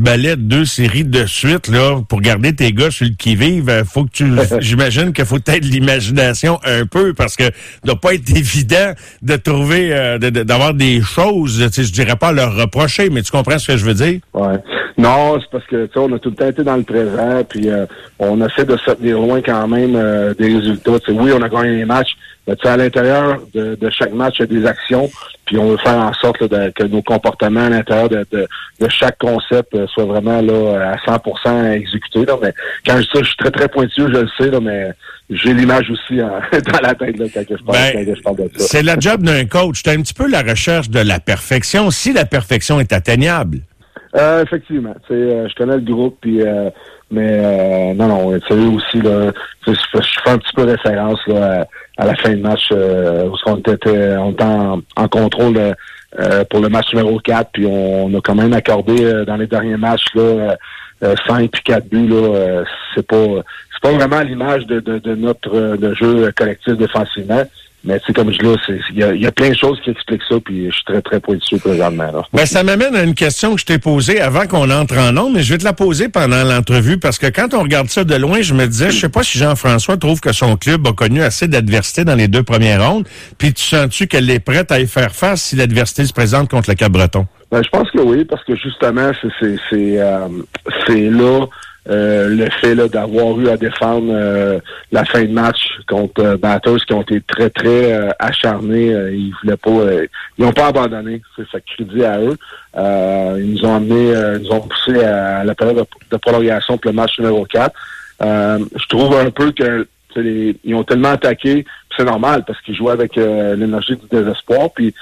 balais 2 séries de suite, là, pour garder tes gars sur le qui-vive, faut que j'imagine qu'il faut peut-être de l'imagination un peu, parce que doit pas être évident de trouver, d'avoir des choses, tu sais, je dirais pas à leur reprocher, mais tu comprends ce que je veux dire? Ouais. Non, c'est parce que, tu sais, on a tout le temps été dans le présent, puis on essaie de se tenir loin quand même des résultats. Tu sais, oui, on a gagné les matchs, mais tu sais, à l'intérieur de chaque match, il y a des actions, puis on veut faire en sorte là, que nos comportements à l'intérieur de chaque concept soient vraiment là à 100% exécutés. Là. Mais quand je dis ça, je suis très, très pointueux, je le sais, là, mais j'ai l'image aussi dans la tête là, quand je parle de ça. C'est la job d'un coach. Tu as un petit peu la recherche de la perfection, si la perfection est atteignable. Effectivement. Je connais le groupe, puis non, tu sais, aussi, là, je fais un petit peu référence là, à la fin de match où on était en contrôle pour le match numéro 4, puis on a quand même accordé dans les derniers matchs là 5 puis 4 buts. Là, c'est pas vraiment à l'image de notre de jeu collectif défensivement. Mais tu sais, comme je dis là, il y a plein de choses qui expliquent ça, puis je suis très, très pointu présentement. Là. Ben, ça m'amène à une question que je t'ai posée avant qu'on entre en ondes, mais je vais te la poser pendant l'entrevue, parce que quand on regarde ça de loin, je me disais, je sais pas si Jean-François trouve que son club a connu assez d'adversité dans les 2 premières rondes, puis tu sens-tu qu'elle est prête à y faire face si l'adversité se présente contre le Cap-Breton? Ben, je pense que oui, parce que justement, c'est là... le fait là d'avoir eu à défendre la fin de match contre Batters qui ont été très, très acharnés. Ils voulaient pas... ils n'ont pas abandonné. C'est ça crédit à eux. Ils nous ont amené, nous ont poussé à la période de prolongation pour le match numéro 4. Je trouve un peu que ils ont tellement attaqué, c'est normal parce qu'ils jouaient avec l'énergie du désespoir, puis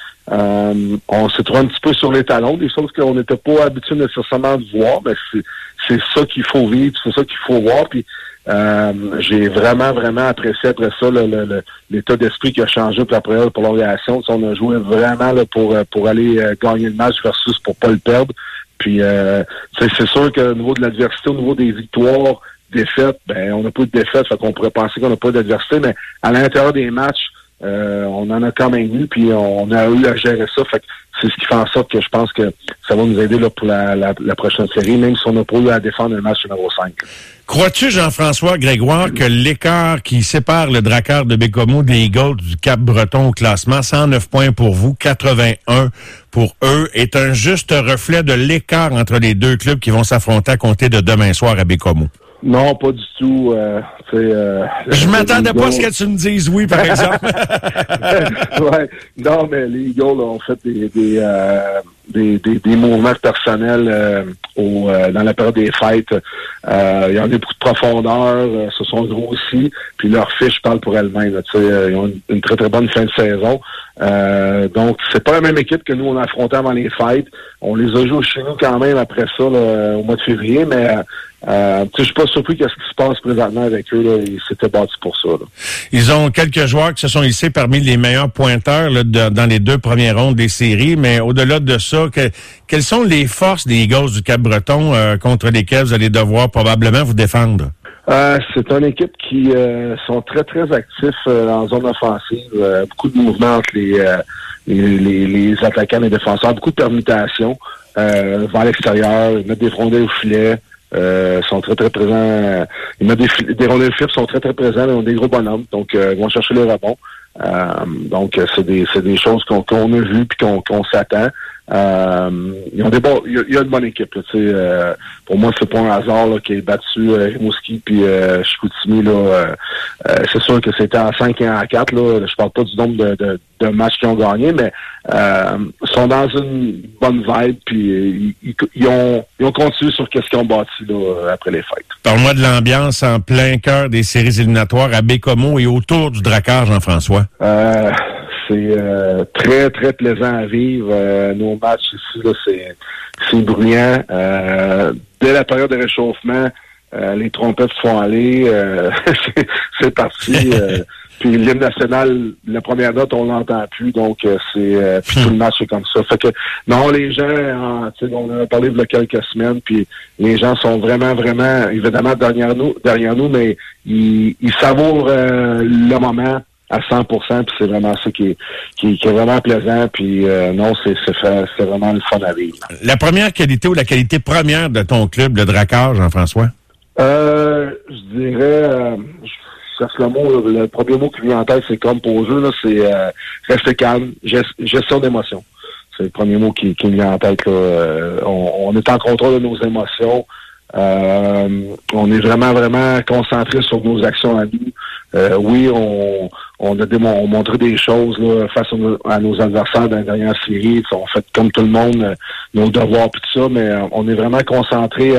on s'est trouvé un petit peu sur les talons, des choses qu'on n'était pas habitué nécessairement de voir, mais c'est ça qu'il faut vivre, c'est ça qu'il faut voir, puis j'ai vraiment, vraiment apprécié après ça l'état d'esprit qui a changé pour la période de prolongation. On a joué vraiment là, pour aller gagner le match versus pour pas le perdre. Puis c'est sûr qu'au niveau de l'adversité, au niveau des victoires, défaites, ben on n'a pas de défaites, fait qu'on pourrait penser qu'on n'a pas d'adversité, mais à l'intérieur des matchs, on en a quand même eu, puis on a eu à gérer ça. Fait que c'est ce qui fait en sorte que je pense que ça va nous aider là, pour la prochaine série, même si on n'a pas eu à défendre le match numéro 5. Crois-tu, Jean-François Grégoire, que l'écart qui sépare le Drakkar de Bécomo des Eagles du Cap-Breton au classement, 109 points pour vous, 81 pour eux, est un juste reflet de l'écart entre les 2 clubs qui vont s'affronter à compter de demain soir à Bécomo? Non, pas du tout. Je m'attendais pas à ce que tu me dises oui, par exemple. Ouais. Non, mais les Eagles là, ont fait des mouvements personnels dans la période des fêtes. Il y en a beaucoup de profondeur, se sont grossis, puis leur fiche parle pour elle-même. Ils ont une très, très bonne fin de saison. Donc, c'est pas la même équipe que nous, on a affronté avant les fêtes. On les a joués chez nous quand même après ça, là, au mois de février, mais je suis pas surpris qu'est-ce qui se passe présentement avec eux. Là, ils s'étaient bâtis pour ça. Là. Ils ont quelques joueurs qui se sont hissés parmi les meilleurs pointeurs là, dans les 2 premières rondes des séries, mais au-delà de ça, quelles sont les forces des Eagles du Cap-Breton contre lesquelles vous allez devoir probablement vous défendre? C'est une équipe qui sont très, très actifs en zone offensive. Beaucoup de mouvements entre les attaquants et les défenseurs. Beaucoup de permutations vers l'extérieur. Ils mettent des rondelles au filet. Sont très, très présents. Ils mettent des rondelles au filet, sont très, très présents. Ils ont des gros bonhommes. Donc, ils vont chercher le rebond. Donc, c'est des choses qu'on a vues puis qu'on s'attend. Ils ont il y a une bonne équipe. Là, pour moi, c'est pas un hasard là, qui est battu Rimouski puis Chicoutimi. C'est sûr que c'était en 5 et en 4. Là. Je parle pas du nombre de matchs qu'ils ont gagné, mais sont dans une bonne vibe. Puis ils ont continué sur ce qu'ils ont bâti là, après les fêtes. Parle-moi de l'ambiance en plein cœur des séries éliminatoires à Bécomo et autour du Drakkar, Jean-François. C'est très, très plaisant à vivre. Nos matchs ici, là, c'est bruyant. Dès la période de réchauffement, les trompettes se font aller. C'est parti. Puis l'hymne national, la première note, on l'entend plus. Donc, puis tout le match, c'est comme ça. Fait que, non, les gens, on en a parlé il y a quelques semaines, puis les gens sont vraiment, vraiment, évidemment, derrière nous, mais ils savourent le moment. à 100%, puis c'est vraiment ça qui est vraiment plaisant, puis non, c'est vraiment le fun à vivre. La première qualité ou la qualité première de ton club, le Drakkar, Jean-François? Je dirais, je cherche le mot, le premier mot qui vient en tête, c'est comme pour jeu, là, c'est rester calme, gestion d'émotions. C'est le premier mot qui me vient en tête, là. On est en contrôle de nos émotions. On est vraiment concentré sur nos actions à nous. Oui, on a montré des choses là, face à nos adversaires dans la dernière série. On fait comme tout le monde nos devoirs et tout ça, mais on est vraiment concentré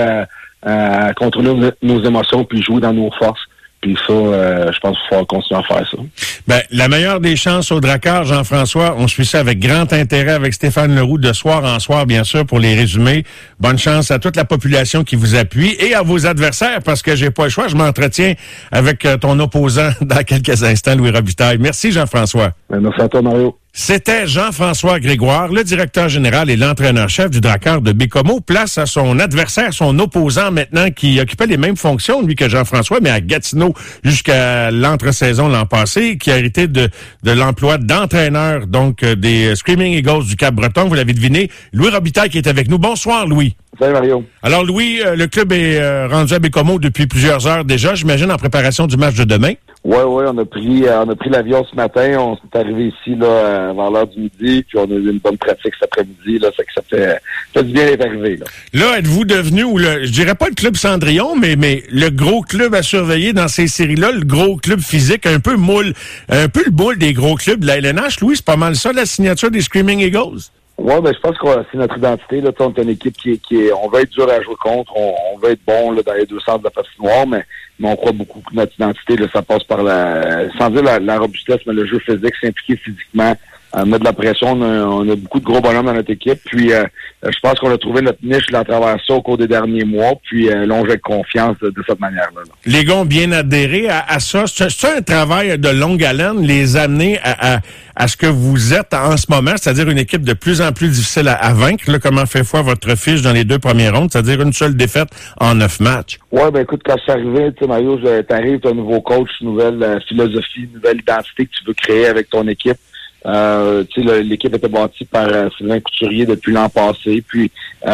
à contrôler nos émotions puis jouer dans nos forces. Puis ça, je pense qu'il faut continuer à faire ça. Ben, la meilleure des chances au Drakkar, Jean-François. On suit ça avec grand intérêt avec Stéphane Leroux de soir en soir, bien sûr, pour les résumés. Bonne chance à toute la population qui vous appuie et à vos adversaires, parce que j'ai pas le choix. Je m'entretiens avec ton opposant dans quelques instants, Louis Robitaille. Merci, Jean-François. Merci à toi, Mario. C'était Jean-François Grégoire, le directeur général et l'entraîneur-chef du Drakkar de Baie-Comeau. Place à son adversaire, son opposant maintenant, qui occupait les mêmes fonctions, lui, que Jean-François, mais à Gatineau jusqu'à l'entre-saison l'an passé, qui a hérité de l'emploi d'entraîneur, donc des Screaming Eagles du Cap-Breton. Vous l'avez deviné, Louis Robitaille qui est avec nous. Bonsoir, Louis. Salut, Mario. Alors, Louis, le club est rendu à Baie-Comeau depuis plusieurs heures déjà, j'imagine, en préparation du match de demain. Oui, on a pris l'avion ce matin. On s'est arrivé ici là vers l'heure du midi, puis on a eu une bonne pratique cet après-midi. Là, ça fait du bien d'être arrivé. Là, êtes-vous devenu, je dirais pas le club Cendrillon, mais le gros club à surveiller dans ces séries-là, le gros club physique, un peu le moule des gros clubs de la LNH. Louis, c'est pas mal ça, la signature des Screaming Eagles? Oui, je pense que c'est notre identité. Là, on est une équipe qui est on veut être dur à jouer contre, on veut être bon là, dans les deux centres de la patinoire, mais on croit beaucoup que notre identité, là, ça passe par sans dire la robustesse, mais le jeu physique, s'impliquer physiquement, mettre de la pression. On a beaucoup de gros bonhommes dans notre équipe. Puis je pense qu'on a trouvé notre niche à travers ça au cours des derniers mois. Puis l'on joue avec confiance de cette manière-là. Les gars ont bien adhéré à ça. C'est un travail de longue haleine, les amener à ce que vous êtes en ce moment, c'est-à-dire une équipe de plus en plus difficile à vaincre. Là, comment fait foi votre fiche dans les 2 premières rondes, c'est-à-dire une seule défaite en 9 matchs? Ouais, écoute, quand je suis arrivé, tu sais, Mario, t'arrives, t'as un nouveau coach, nouvelle philosophie, nouvelle identité que tu veux créer avec ton équipe. L'équipe était bâtie par Sylvain Couturier depuis l'an passé. Puis,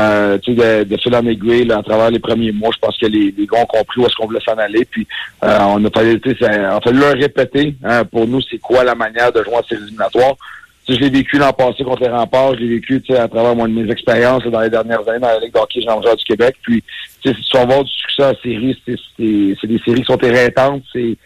de fil en aiguille, à travers les premiers mois, je pense que les gars ont compris où est-ce qu'on voulait s'en aller. Puis, on a fallu leur répéter. Pour nous, c'est quoi la manière de jouer en séries éliminatoires. Je l'ai vécu l'an passé contre les Remparts. Je l'ai vécu à travers moi de mes expériences dans les dernières années dans la Ligue de hockey junior du Québec. Puis, si tu vas avoir du succès en série, c'est des séries qui sont éreintantes. C'est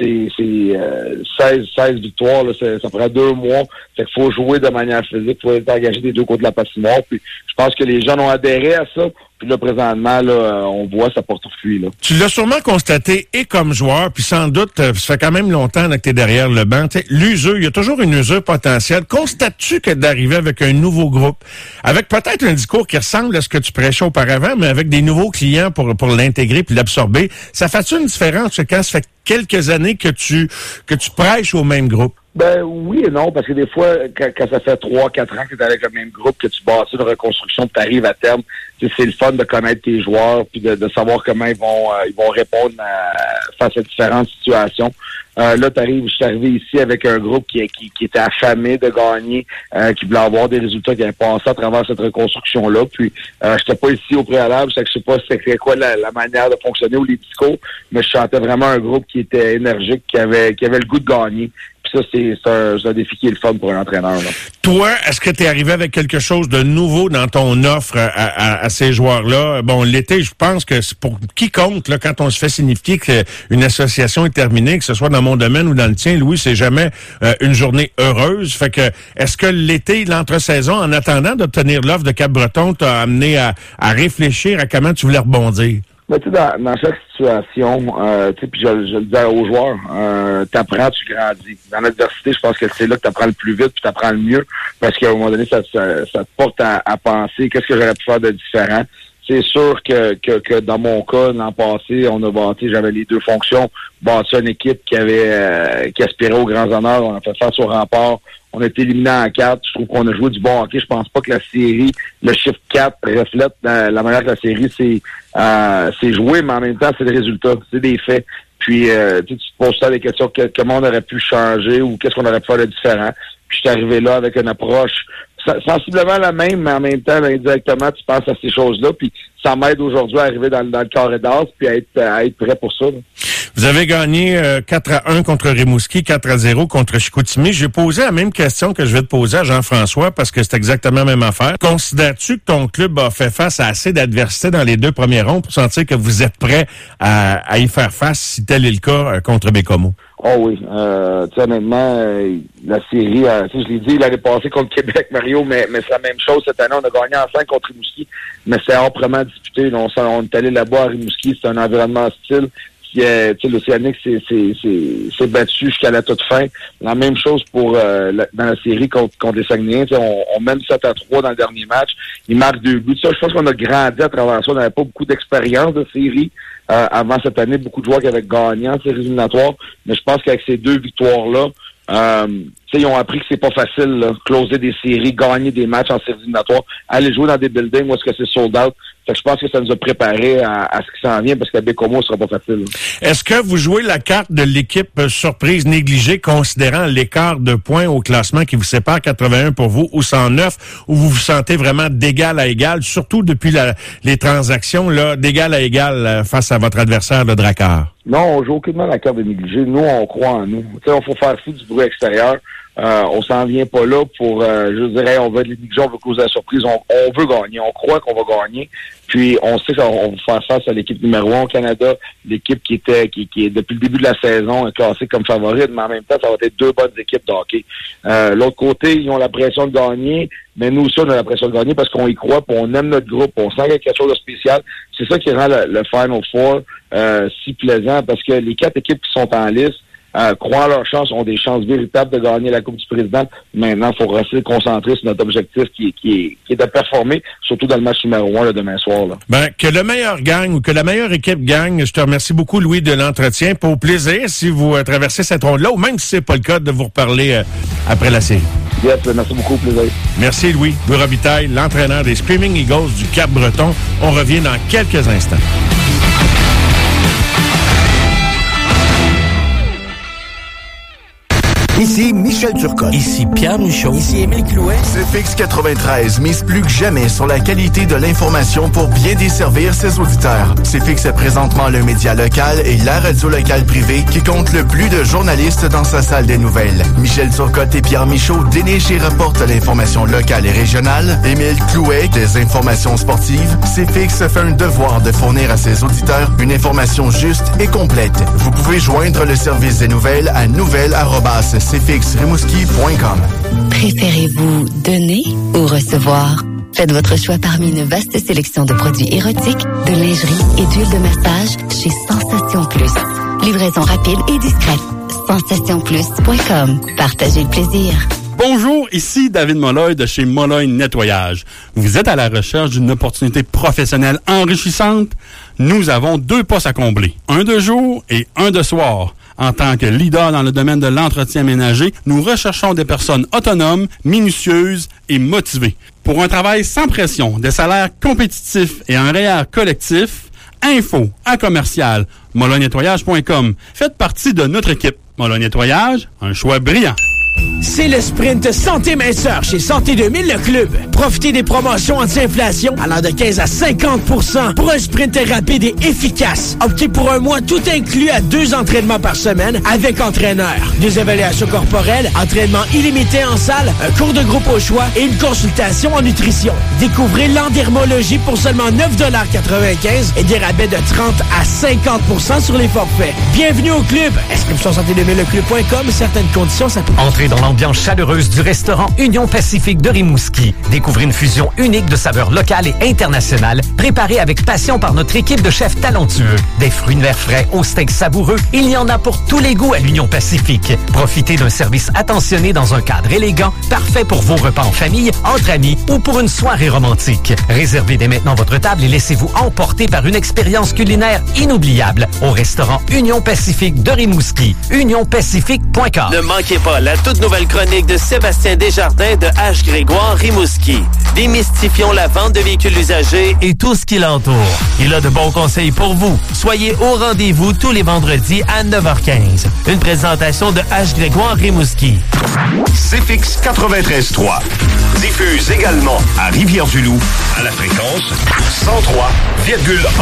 16 victoires, là, ça prend 2 mois. Fait qu'il faut jouer de manière physique, il faut être engagé des deux côtés de la patinoire. Puis je pense que les gens ont adhéré à ça. Puis là, présentement, là, on voit ça porte fruit. Là. Tu l'as sûrement constaté et comme joueur, puis sans doute, ça fait quand même longtemps là, que tu es derrière le banc. L'usure, il y a toujours une usure potentielle. Constates-tu que d'arriver avec un nouveau groupe, avec peut-être un discours qui ressemble à ce que tu prêchais auparavant, mais avec des nouveaux clients pour l'intégrer puis l'absorber, ça fait-tu une différence quand ça fait quelques années que tu prêches au même groupe? Oui et non, parce que des fois, quand ça fait 3-4 ans que tu es avec le même groupe, que tu bâtis une reconstruction, que tu arrives à terme, c'est le fun de connaître tes joueurs puis de savoir comment ils vont répondre face à différentes situations. Là, je suis arrivé ici avec un groupe qui était affamé de gagner, qui voulait avoir des résultats, qui avaient passé à travers cette reconstruction-là. Puis, j'étais pas ici au préalable, je sais pas c'était quoi la manière de fonctionner ou les discours, mais je sentais vraiment un groupe qui était énergique, qui avait le goût de gagner. Puis ça, c'est un défi qui est le fun pour un entraîneur. Là. Toi, est-ce que tu es arrivé avec quelque chose de nouveau dans ton offre à ces joueurs-là? Bon, l'été, je pense que c'est pour quiconque, là, quand on se fait signifier qu'une association est terminée, que ce soit dans mon domaine ou dans le tien, Louis, c'est jamais une journée heureuse. Fait que, est-ce que l'été, l'entre-saison, en attendant d'obtenir l'offre de Cap-Breton, t'a amené à réfléchir à comment tu voulais rebondir? Mais tu sais, dans chaque situation, puis je le dis aux joueurs, t'apprends, tu grandis. Dans l'adversité, je pense que c'est là que t'apprends le plus vite, puis t'apprends le mieux, parce qu'à un moment donné, ça te porte à penser qu'est-ce que j'aurais pu faire de différent. C'est sûr que dans mon cas, l'an passé, j'avais les 2 fonctions, bâti une équipe qui aspirait aux grands honneurs, on a fait face au Rempart. On a été éliminé en 4. Je trouve qu'on a joué du bon hockey. Je pense pas que la série, le chiffre 4 reflète la manière que la série c'est joué, mais en même temps, c'est le résultat. C'est des faits. Puis tu te poses ça des questions, comment on aurait pu changer ou qu'est-ce qu'on aurait pu faire de différent. Puis je suis arrivé là avec une approche sensiblement la même, mais en même temps, indirectement, tu penses à ces choses-là, puis ça m'aide aujourd'hui à arriver dans le carré d'as, puis à être prêt pour ça. Là. Vous avez gagné 4-1 contre Rimouski, 4-0 contre Chicoutimi. J'ai posé la même question que je vais te poser à Jean-François, parce que c'est exactement la même affaire. Considères-tu que ton club a fait face à assez d'adversité dans les 2 premiers ronds pour sentir que vous êtes prêt à y faire face, si tel est le cas, contre Bécomo? Oh oui, tu sais, honnêtement, la série, je l'ai dit l'année passée contre Québec, Mario, mais c'est la même chose cette année. On a gagné en 5 contre Rimouski, mais c'est âprement disputé. On est allé là-bas à Rimouski, c'est un environnement hostile. L'Océanique s'est battu jusqu'à la toute fin. La même chose pour dans la série contre les Saguenayens. On mène 7-3 dans le dernier match. Ils marquent 2 buts. Ça, je pense qu'on a grandi à travers ça. On n'avait pas beaucoup d'expérience de série avant cette année. Beaucoup de joueurs qui avaient gagné en séries éliminatoires. Mais je pense qu'avec ces 2 victoires-là, ils ont appris que c'est pas facile, là, closer des séries, gagner des matchs en séries éliminatoires, aller jouer dans des buildings où est-ce que c'est sold out. Fait que je pense que ça nous a préparé à ce qui s'en vient parce qu'à Bécomo, ce sera pas facile. Là. Est-ce que vous jouez la carte de l'équipe surprise négligée considérant l'écart de points au classement qui vous sépare 81 pour vous ou 109, ou vous vous sentez vraiment d'égal à égal, surtout depuis les transactions là d'égal à égal face à votre adversaire, le Drakkar? Non, on joue aucunement la carte de négligée. Nous, on croit en nous. Tu sais, on faut faire fi du bruit extérieur. On s'en vient pas là pour, je dirais, on veut être négligé, on veut causer la surprise. On veut gagner. On croit qu'on va gagner. Puis, on sait qu'on va faire face à l'équipe numéro 1 au Canada, l'équipe qui est depuis le début de la saison, classée comme favorite, mais en même temps, ça va être 2 bonnes équipes de hockey. L'autre côté, ils ont la pression de gagner, mais nous aussi, on a la pression de gagner parce qu'on y croit, puis on aime notre groupe, on sent qu'il y a quelque chose de spécial. C'est ça qui rend le Final Four si plaisant, parce que les 4 équipes qui sont en liste croient leur chance, ont des chances véritables de gagner la Coupe du Président. Maintenant, il faut rester concentré sur notre objectif qui est de performer, surtout dans le match numéro 1 demain soir. Là. Ben, que le meilleur gagne ou que la meilleure équipe gagne. Je te remercie beaucoup, Louis, de l'entretien. Pour plaisir, si vous traversez cette ronde-là, ou même si c'est pas le cas, de vous reparler après la série. Yes, merci beaucoup, plaisir. Merci, Louis. Louis Robitaille, l'entraîneur des Screaming Eagles du Cap-Breton. On revient dans quelques instants. Ici Michel Turcotte. Ici Pierre Michaud. Ici Émile Clouet. CFX 93 mise plus que jamais sur la qualité de l'information pour bien desservir ses auditeurs. CFX est présentement le média local et la radio locale privée qui compte le plus de journalistes dans sa salle des nouvelles. Michel Turcotte et Pierre Michaud dénichent et rapportent l'information locale et régionale. Émile Clouet, des informations sportives. CFX fait un devoir de fournir à ses auditeurs une information juste et complète. Vous pouvez joindre le service des nouvelles à nouvelles@cfxrimouski.com. Préférez-vous donner ou recevoir? Faites votre choix parmi une vaste sélection de produits érotiques, de lingerie et d'huile de massage chez Sensation Plus. Livraison rapide et discrète. SensationPlus.com. Partagez le plaisir. Bonjour, ici David Molloy de chez Molloy Nettoyage. Vous êtes à la recherche d'une opportunité professionnelle enrichissante? Nous avons 2 postes à combler, un de jour et un de soir. En tant que leader dans le domaine de l'entretien ménager, nous recherchons des personnes autonomes, minutieuses et motivées. Pour un travail sans pression, des salaires compétitifs et un REER collectif, info à commercial molloynettoyage.com. Faites partie de notre équipe. Molloy Nettoyage, un choix brillant. C'est le sprint Santé Minceur chez Santé 2000 le club. Profitez des promotions anti-inflation allant de 15 à 50% pour un sprint rapide et efficace. Optez pour un mois tout inclus à 2 entraînements par semaine avec entraîneur. 2 évaluations corporelles, entraînement illimité en salle, un cours de groupe au choix et une consultation en nutrition. Découvrez l'endermologie pour seulement 9,95 $ et des rabais de 30 à 50% sur les forfaits. Bienvenue au club. Inscription santé2000leclub.com. Certaines conditions s'appliquent. Entrez dans l'ambiance chaleureuse du restaurant Union Pacifique de Rimouski. Découvrez une fusion unique de saveurs locales et internationales, préparée avec passion par notre équipe de chefs talentueux. Des fruits de mer frais au steak savoureux, il y en a pour tous les goûts à l'Union Pacifique. Profitez d'un service attentionné dans un cadre élégant, parfait pour vos repas en famille, entre amis ou pour une soirée romantique. Réservez dès maintenant votre table et laissez-vous emporter par une expérience culinaire inoubliable au restaurant Union Pacifique de Rimouski. UnionPacifique.com. Ne manquez pas la toute toute nouvelle chronique de Sébastien Desjardins de H. Grégoire Rimouski. Démystifions la vente de véhicules usagés et tout ce qui l'entoure. Il a de bons conseils pour vous. Soyez au rendez-vous tous les vendredis à 9h15. Une présentation de H. Grégoire Rimouski. CFX 93.3 diffuse également à Rivière-du-Loup à la fréquence 103,1.